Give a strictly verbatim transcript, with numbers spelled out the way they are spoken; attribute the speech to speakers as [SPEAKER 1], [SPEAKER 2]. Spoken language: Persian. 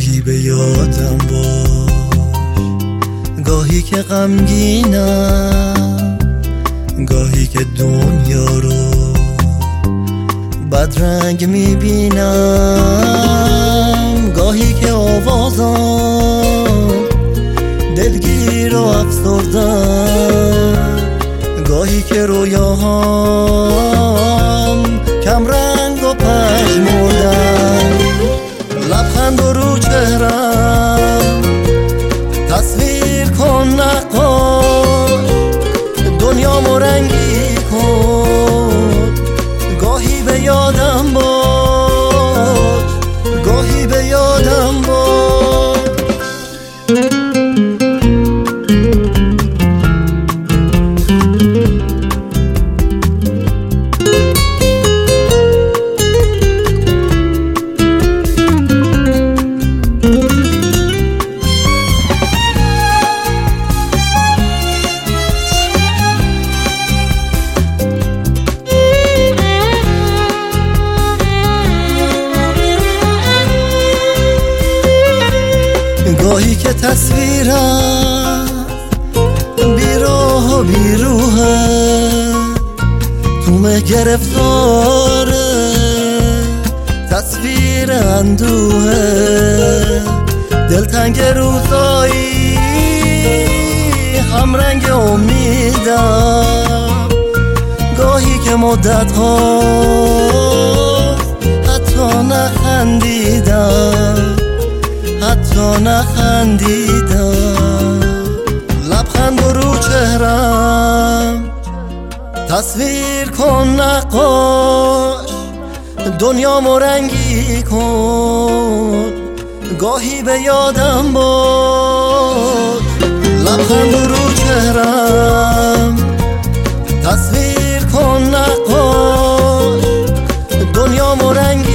[SPEAKER 1] گاهی به یادم باش، گاهی که غمگینم، گاهی که دنیا رو بدرنگ میبینم، گاهی که آوازم دلگیر و افسردم، گاهی که رویاهام کم رنگ و پژمردن. لبخند و رو چهرم تصویر کن نقاش، دنیامو رنگی کن، گاهی به یادم باش، گاهی به یادم باش. گاهی که تصویرم بیراه و بیروحه، تو مه گرفتاره تصویر اندوهه، دلتنگ روزایی همرنگ امیدم، گاهی که مدت ها حتی نخندیدم، حتی نخندیدم. لبخند و رو چهرم تصویر کن نقاش، دنیامو رنگی کن، گاهی به یادم باش. لبخند و رو چهرم تصویر کن نقاش، دنیامو رنگی